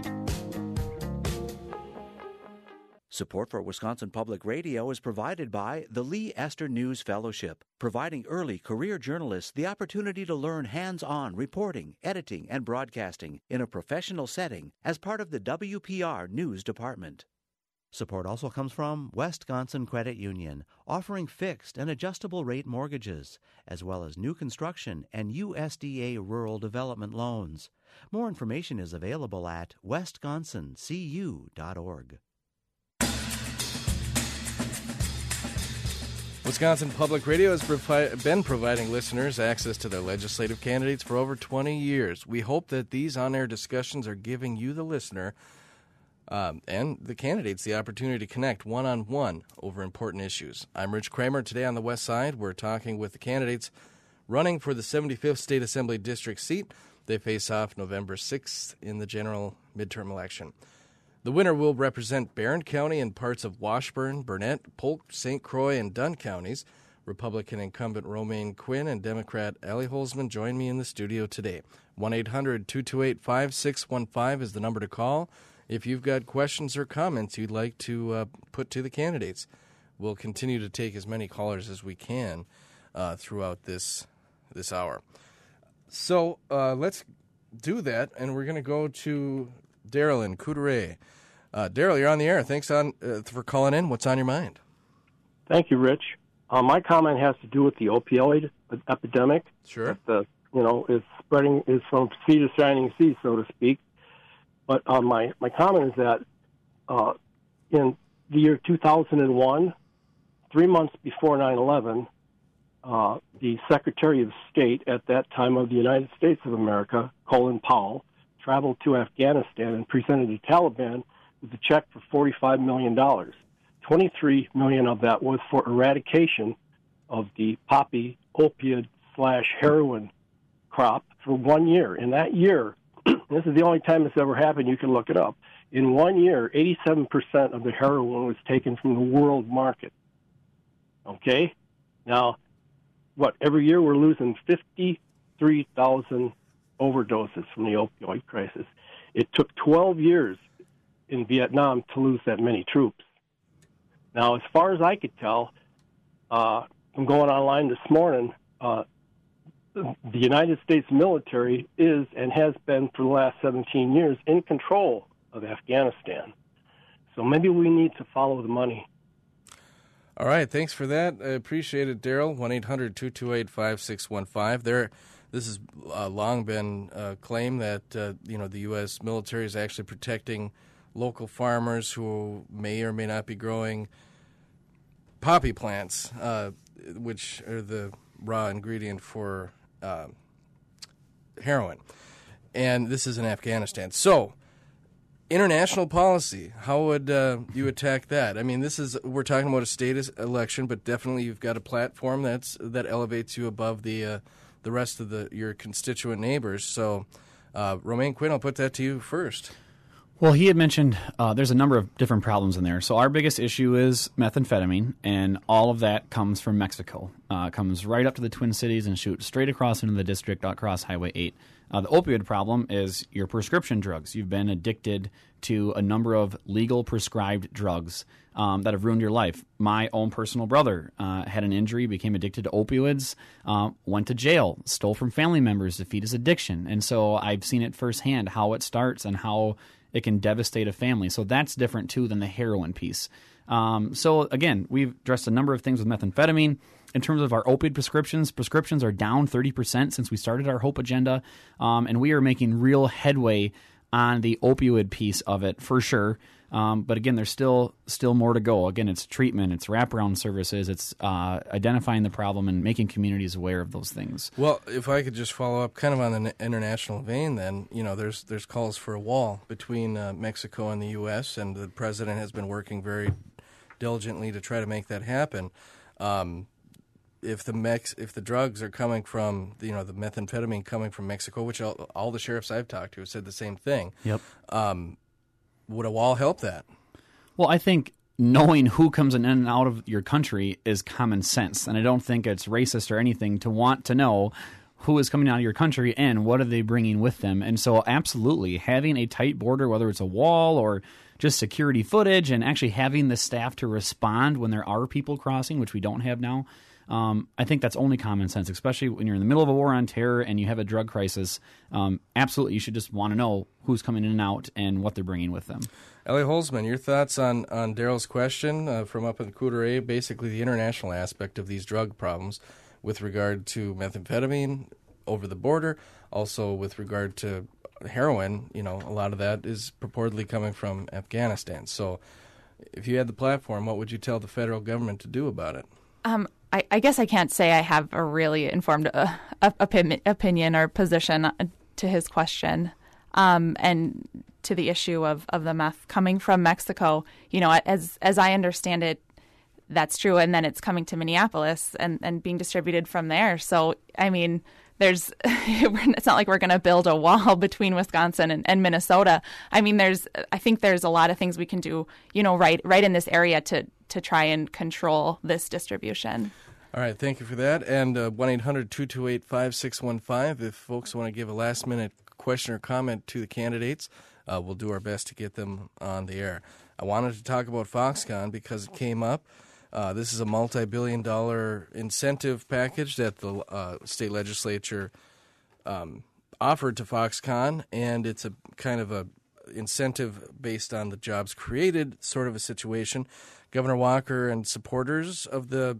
Speaker 4: Support for Wisconsin Public Radio is provided by the Lee Esther News Fellowship, providing early career journalists the opportunity to learn hands-on reporting, editing, and broadcasting in a professional setting as part of the W P R News Department. Support also comes from Wisconsin Credit Union, offering fixed and adjustable rate mortgages, as well as new construction and U S D A rural development loans. More information is available at wisconsin c u dot org.
Speaker 1: Wisconsin Public Radio has provi- been providing listeners access to their legislative candidates for over twenty years. We hope that these on-air discussions are giving you, the listener, um, and the candidates the opportunity to connect one-on-one over important issues. I'm Rich Kramer. Today on the West Side, we're talking with the candidates running for the seventy-fifth State Assembly District seat. They face off November sixth in the general midterm election. The winner will represent Barron County and parts of Washburn, Burnett, Polk, Saint Croix, and Dunn counties. Republican incumbent Romaine Quinn and Democrat Allie Holzman join me in the studio today. one eight hundred two two eight five six one five is the number to call if you've got questions or comments you'd like to uh, put to the candidates. We'll continue to take as many callers as we can uh, throughout this this hour. So uh, let's do that, and we're going to go to Daryl in Coudray. Uh, Daryl, you're on the air. Thanks on uh, for calling in. What's on your mind?
Speaker 8: Thank you, Rich. Uh, my comment has to do with the opioid epidemic.
Speaker 1: Sure.
Speaker 8: The you know is spreading is from sea to shining sea, so to speak. But uh, my my comment is that uh, in the year two thousand one, three months before nine eleven, uh, the Secretary of State at that time of the United States of America, Colin Powell, traveled to Afghanistan and presented the Taliban with a check for forty-five million dollars. twenty-three million dollars of that was for eradication of the poppy opiate slash heroin crop for one year. In that year, this is the only time this ever happened, you can look it up. In one year, eighty-seven percent of the heroin was taken from the world market. Okay? Now, what, every year we're losing fifty-three thousand overdoses from the opioid crisis. It took twelve years in Vietnam to lose that many troops. Now, as far as I could tell, uh, from going online this morning, uh, the United States military is and has been for the last seventeen years in control of Afghanistan. So maybe we need to follow the money.
Speaker 1: All right, thanks for that. I appreciate it, Daryl. one eight hundred two two eight five six one five. There, this has uh, long been a claim that uh, you know the U S military is actually protecting local farmers who may or may not be growing poppy plants, uh, which are the raw ingredient for uh, heroin. And this is in Afghanistan. So, international policy, how would uh, you attack that? I mean, this is we're talking about a state election, but definitely you've got a platform that's that elevates you above the uh, the rest of the your constituent neighbors. So, uh, Romaine Quinn, I'll put that to you first.
Speaker 2: Well, he had mentioned uh, there's a number of different problems in there. So our biggest issue is methamphetamine, and all of that comes from Mexico. Uh, it comes right up to the Twin Cities and shoots straight across into the district, across Highway eight. Uh, the opioid problem is your prescription drugs. You've been addicted to a number of legal prescribed drugs um, that have ruined your life. My own personal brother uh, had an injury, became addicted to opioids, uh, went to jail, stole from family members to feed his addiction. And so I've seen it firsthand how it starts and how it can devastate a family. So that's different, too, than the heroin piece. Um, so, again, we've addressed a number of things with methamphetamine. In terms of our opioid prescriptions, prescriptions are down thirty percent since we started our HOPE agenda, um, and we are making real headway on the opioid piece of it for sure. Um, but again, there's still still more to go. Again, it's treatment, it's wraparound services, it's uh, identifying the problem and making communities aware of those things.
Speaker 1: Well, if I could just follow up kind of on an international vein, then, you know, there's there's calls for a wall between uh, Mexico and the U S, and the president has been working very diligently to try to make that happen. Um, if the Mex if the drugs are coming from, you know, the methamphetamine coming from Mexico, which all, all the sheriffs I've talked to have said the same thing.
Speaker 2: Yep.
Speaker 1: Um, would a wall help that?
Speaker 2: Well, I think knowing who comes in and out of your country is common sense. And I don't think it's racist or anything to want to know who is coming out of your country and what are they bringing with them. And so absolutely, having a tight border, whether it's a wall or just security footage, and actually having the staff to respond when there are people crossing, which we don't have now, um, I think that's only common sense, especially when you're in the middle of a war on terror and you have a drug crisis. Um, absolutely, you should just want to know who's coming in and out and what they're bringing with them.
Speaker 1: Ellie Holzman, your thoughts on, on Daryl's question uh, from up in Coudray, basically the international aspect of these drug problems with regard to methamphetamine over the border, also with regard to heroin. You know, a lot of that is purportedly coming from Afghanistan. So if you had the platform, what would you tell the federal government to do about it?
Speaker 3: Um, I, I guess I can't say I have a really informed uh, opinion, opinion or position to his question. Um, and to the issue of, of the meth coming from Mexico, you know, as as I understand it, that's true. And then it's coming to Minneapolis and, and being distributed from there. So, I mean, there's it's not like we're going to build a wall between Wisconsin and, and Minnesota. I mean, there's I think there's a lot of things we can do, you know, right right in this area to, to try and control this distribution.
Speaker 1: All right, thank you for that. And uh, one eight hundred two two eight five six one five, if folks want to give a last-minute question or comment to the candidates, uh, we'll do our best to get them on the air. I wanted to talk about Foxconn because it came up. Uh, this is a multi-billion dollar incentive package that the uh, state legislature um, offered to Foxconn, and it's a kind of a incentive based on the jobs created sort of a situation. Governor Walker and supporters of the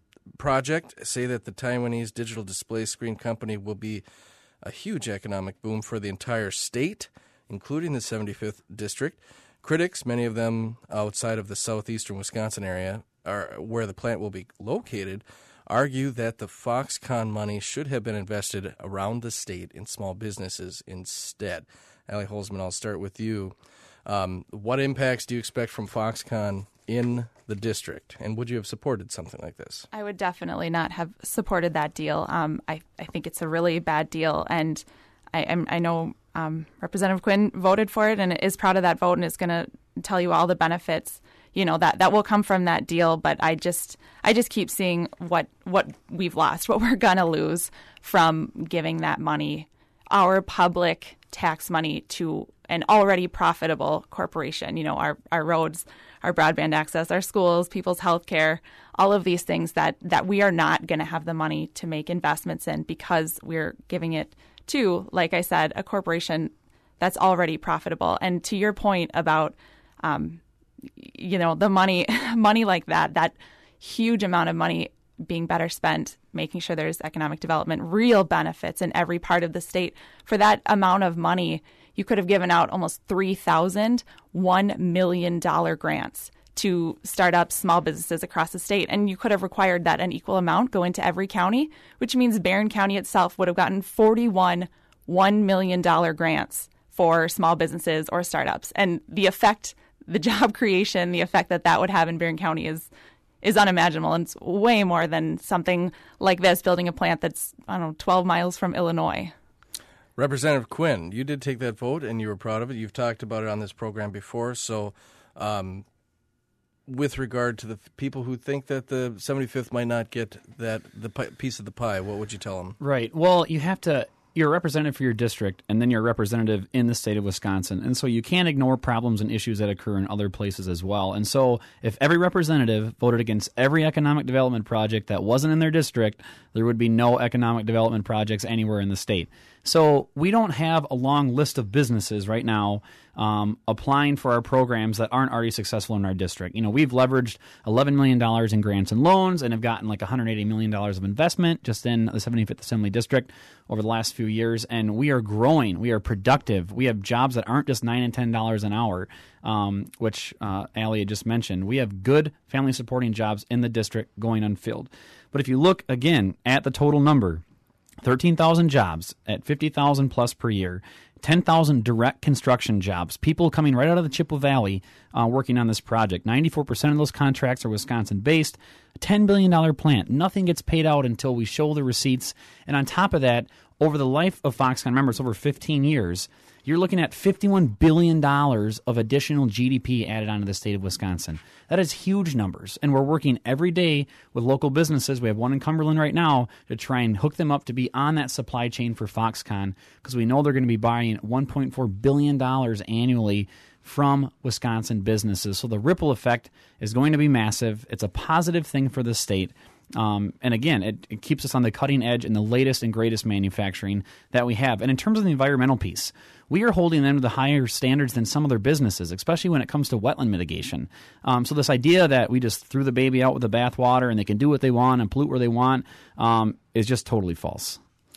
Speaker 1: project say that the Taiwanese digital display screen company will be a huge economic boom for the entire state, including the seventy-fifth district. Critics, many of them outside of the southeastern Wisconsin area, are where the plant will be located, argue that the Foxconn money should have been invested around the state in small businesses instead. Allie Holzman, I'll start with you. Um, what impacts do you expect from Foxconn in the district, and would you have supported something like this?
Speaker 3: I would definitely not have supported that deal. Um, I, I think it's a really bad deal, and I, I'm, I know um, Representative Quinn voted for it and is proud of that vote and is going to tell you all the benefits, you know, that, that will come from that deal. But I just I just keep seeing what, what we've lost, what we're going to lose from giving that money, our public tax money, to an already profitable corporation. You know, our, our roads, our broadband access, our schools, people's health care, all of these things that, that we are not going to have the money to make investments in because we're giving it to, like I said, a corporation that's already profitable. And to your point about, um, you know, the money, money like that, that huge amount of money being better spent, making sure there's economic development, real benefits in every part of the state. For that amount of money, you could have given out almost three thousand one million dollars grants to start up small businesses across the state. And you could have required that an equal amount go into every county, which means Barron County itself would have gotten forty-one one million dollars grants for small businesses or startups. And the effect, the job creation, the effect that that would have in Barron County is is unimaginable. And it's way more than something like this, building a plant that's, I don't know, twelve miles from Illinois.
Speaker 1: Representative Quinn, you did take that vote, and you were proud of it. You've talked about it on this program before. So um, with regard to the people who think that the seventy-fifth might not get that the piece of the pie, what would you tell them?
Speaker 2: Right. Well, you have to – you're a representative for your district, and then you're a representative in the state of Wisconsin. And so you can't ignore problems and issues that occur in other places as well. And so if every representative voted against every economic development project that wasn't in their district, there would be no economic development projects anywhere in the state. So we don't have a long list of businesses right now um, applying for our programs that aren't already successful in our district. You know, we've leveraged eleven million dollars in grants and loans and have gotten like one hundred eighty million dollars of investment just in the seventy-fifth Assembly District over the last few years. And we are growing. We are productive. We have jobs that aren't just nine dollars and ten dollars an hour, um, which uh, Allie had just mentioned. We have good family supporting jobs in the district going unfilled. But if you look, again, at the total number, thirteen thousand jobs at fifty thousand plus per year, ten thousand direct construction jobs, people coming right out of the Chippewa Valley uh, working on this project. ninety-four percent of those contracts are Wisconsin-based. A ten billion dollars plant. Nothing gets paid out until we show the receipts. And on top of that, over the life of Foxconn, remember, it's over fifteen years, you're looking at fifty-one billion dollars of additional G D P added onto the state of Wisconsin. That is huge numbers, and we're working every day with local businesses. We have one in Cumberland right now to try and hook them up to be on that supply chain for Foxconn, because we know they're going to be buying one point four billion dollars annually from Wisconsin businesses. So the ripple effect is going to be massive. It's a positive thing for the state. Um, and again, it, it keeps us on the cutting edge in the latest and greatest manufacturing that we have. And in terms of the environmental piece, we are holding them to the higher standards than some other businesses, especially when it comes to wetland mitigation. Um, so this idea that we just threw the baby out with the bathwater and they can do what they want and pollute where they want um, is just totally false.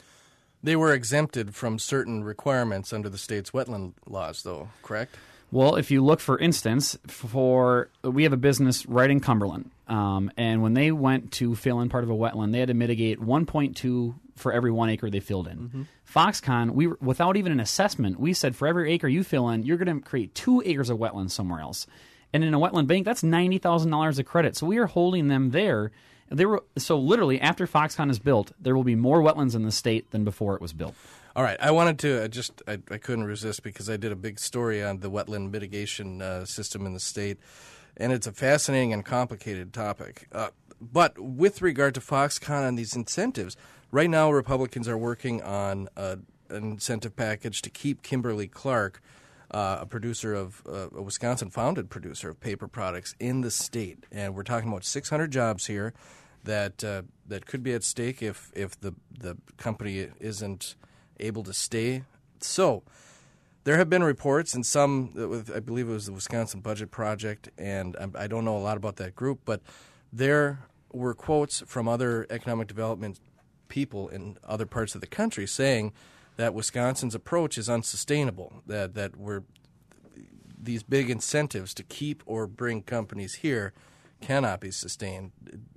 Speaker 1: They were exempted from certain requirements under the state's wetland laws, though, correct?
Speaker 2: Well, if you look, for instance, for we have a business right in Cumberland, um, and when they went to fill in part of a wetland, they had to mitigate one point two for every one acre they filled in. Mm-hmm. Foxconn, we without even an assessment, we said for every acre you fill in, you're going to create two acres of wetlands somewhere else. And in a wetland bank, that's ninety thousand dollars of credit. So we are holding them there. They were so literally after Foxconn is built, there will be more wetlands in the state than before it was built.
Speaker 1: All right, I wanted to I just I, I couldn't resist because I did a big story on the wetland mitigation uh, system in the state, and it's a fascinating and complicated topic. Uh, but with regard to Foxconn and these incentives, right now Republicans are working on a, an incentive package to keep Kimberly-Clark, uh, a producer of uh, a Wisconsin-founded producer of paper products, in the state, and we're talking about six hundred jobs here that uh, that could be at stake if if the the company isn't able to stay. So there have been reports, and some, I believe it was the Wisconsin Budget Project, and I don't know a lot about that group, but there were quotes from other economic development people in other parts of the country saying that Wisconsin's approach is unsustainable, that, that we're, these big incentives to keep or bring companies here cannot be sustained.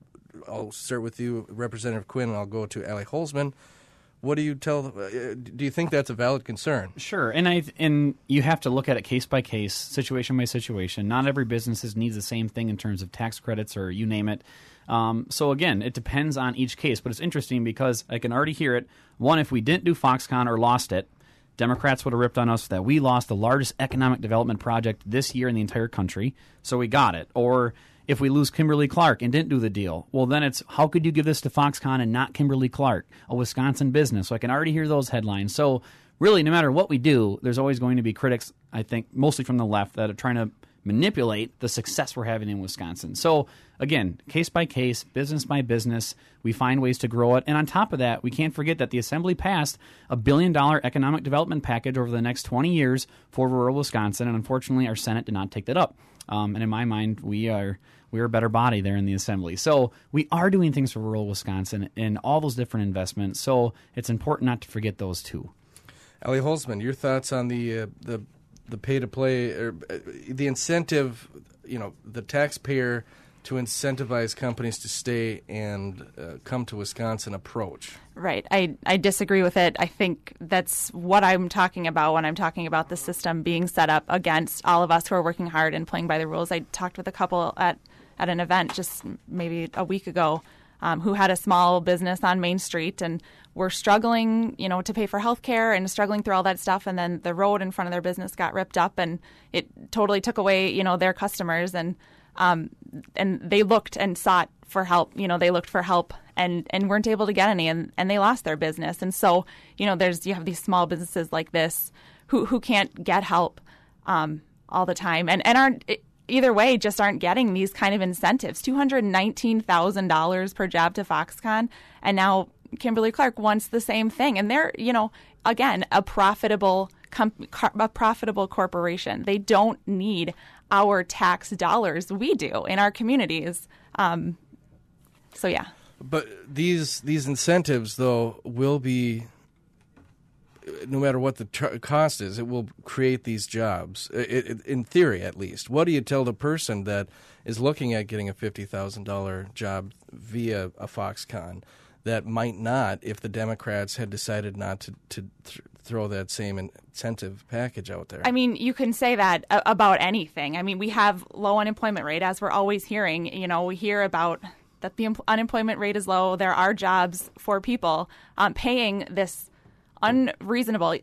Speaker 1: I'll start with you, Representative Quinn, and I'll go to Allie Holzman. What do you tell? Uh, do you think that's a valid concern?
Speaker 2: Sure, and I and you have to look at it case by case, situation by situation. Not every business needs the same thing in terms of tax credits or you name it. Um, so again, it depends on each case. But it's interesting because I can already hear it. One, if we didn't do Foxconn or lost it, Democrats would have ripped on us that we lost the largest economic development project this year in the entire country. So we got it. Or if we lose Kimberly-Clark and didn't do the deal, well, then it's how could you give this to Foxconn and not Kimberly-Clark, a Wisconsin business? So I can already hear those headlines. So really, no matter what we do, there's always going to be critics, I think, mostly from the left, that are trying to manipulate the success we're having in Wisconsin. So again, case by case, business by business, we find ways to grow it. And on top of that, we can't forget that the Assembly passed a billion dollar economic development package over the next twenty years for rural Wisconsin. And unfortunately, our Senate did not take that up. Um, and in my mind, we are we are a better body there in the Assembly. So we are doing things for rural Wisconsin in all those different investments. So it's important not to forget those too.
Speaker 1: Allie Holzman, your thoughts on the uh, the the pay to play or uh, the incentive, you know, the taxpayer to incentivize companies to stay and uh, come to Wisconsin approach.
Speaker 3: Right. I, I disagree with it. I think that's what I'm talking about when I'm talking about the system being set up against all of us who are working hard and playing by the rules. I talked with a couple at, at an event just maybe a week ago um, who had a small business on Main Street and were struggling, you know, to pay for health care and struggling through all that stuff. And then the road in front of their business got ripped up and it totally took away, you know, their customers. And Um, and they looked and sought for help. You know, they looked for help and, and weren't able to get any, and, and they lost their business. And so, you know, there's you have these small businesses like this who, who can't get help um, all the time and, and aren't either way just aren't getting these kind of incentives. two hundred nineteen thousand dollars per job to Foxconn, and now Kimberly-Clark wants the same thing. And they're, you know, again, a profitable com- a profitable corporation. They don't need our tax dollars. We do in our communities. Um, so, yeah.
Speaker 1: But these these incentives, though, will be, no matter what the tr- cost is, it will create these jobs, it, it, in theory at least. What do you tell the person that is looking at getting a fifty thousand dollars job via a Foxconn that might not if the Democrats had decided not to, to th- throw that same incentive package out there?
Speaker 3: I mean, you can say that about anything. I mean, we have low unemployment rate, as we're always hearing. You know, we hear about that the unemployment rate is low. There are jobs for people. Um, paying this unreasonable,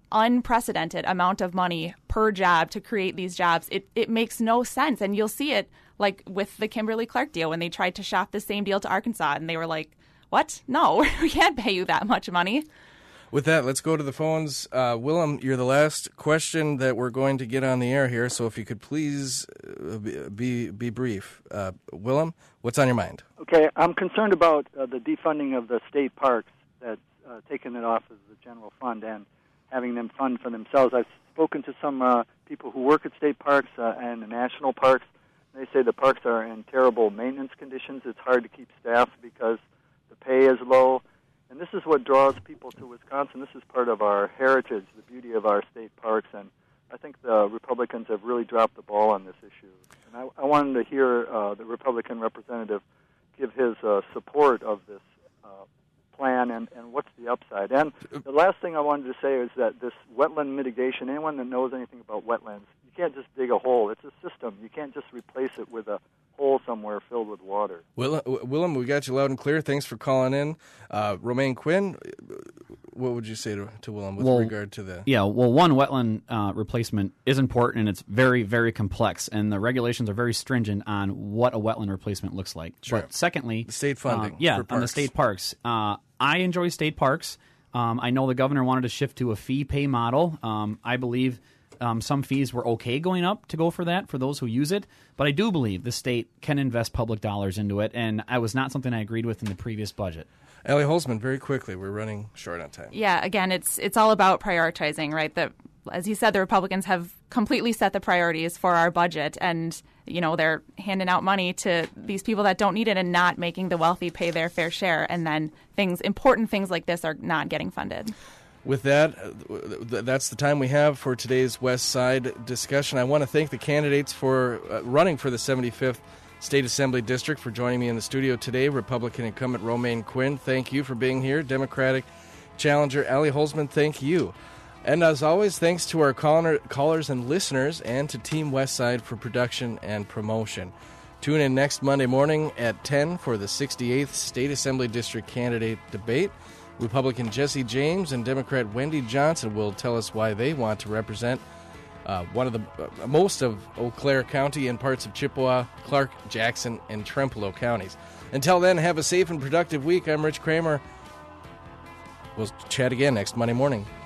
Speaker 3: unprecedented amount of money per job to create these jobs. It it makes no sense. And you'll see it like with the Kimberly-Clark deal when they tried to shop the same deal to Arkansas, and they were like, what? No, we can't pay you that much money.
Speaker 1: With that, let's go to the phones. Uh, Willem, you're the last question that we're going to get on the air here, so if you could please uh, be be brief. Uh, Willem, what's on your mind?
Speaker 9: Okay, I'm concerned about uh, the defunding of the state parks, that's uh, taking it off of the general fund and having them fund for themselves. I've spoken to some uh, people who work at state parks uh, and the national parks. They say the parks are in terrible maintenance conditions. It's hard to keep staff because the pay is low. And this is what draws people to Wisconsin. This is part of our heritage, the beauty of our state parks. And I think the Republicans have really dropped the ball on this issue. And I, I wanted to hear uh, the Republican representative give his uh, support of this uh, plan and, and what's the upside. And the last thing I wanted to say is that this wetland mitigation, anyone that knows anything about wetlands, you can't just dig a hole. It's a system. You can't just replace it with a hole somewhere filled with water.
Speaker 1: Will, Willem, we got you loud and clear. Thanks for calling in. Uh, Romaine Quinn, what would you say to, to Willem with
Speaker 2: well,
Speaker 1: regard to the...
Speaker 2: Yeah, well, one, wetland uh, replacement is important, and it's very, very complex, and the regulations are very stringent on what a wetland replacement looks like.
Speaker 1: Sure.
Speaker 2: But secondly...
Speaker 1: The state funding
Speaker 2: uh, yeah,
Speaker 1: for
Speaker 2: on the state parks. Uh, I enjoy state parks. Um, I know the governor wanted to shift to a fee-pay model. Um, I believe... Um, some fees were okay going up to go for that for those who use it, but I do believe the state can invest public dollars into it, and I was not something I agreed with in the previous budget.
Speaker 1: Allie Holzman, very quickly, we're running short on time.
Speaker 3: Yeah, again, it's it's all about prioritizing, right? The, as you said, the Republicans have completely set the priorities for our budget, and you know they're handing out money to these people that don't need it and not making the wealthy pay their fair share, and then things important things like this are not getting funded.
Speaker 1: With that, that's the time we have for today's West Side discussion. I want to thank the candidates for uh, running for the seventy-fifth State Assembly District for joining me in the studio today. Republican incumbent Romaine Quinn, thank you for being here. Democratic challenger Allie Holzman, thank you. And as always, thanks to our caller, callers and listeners, and to Team West Side for production and promotion. Tune in next Monday morning at ten for the sixty-eighth State Assembly District candidate debate. Republican Jesse James and Democrat Wendy Johnson will tell us why they want to represent uh, one of the uh, most of Eau Claire County and parts of Chippewa, Clark, Jackson, and Trempealeau counties. Until then, have a safe and productive week. I'm Rich Kramer. We'll chat again next Monday morning.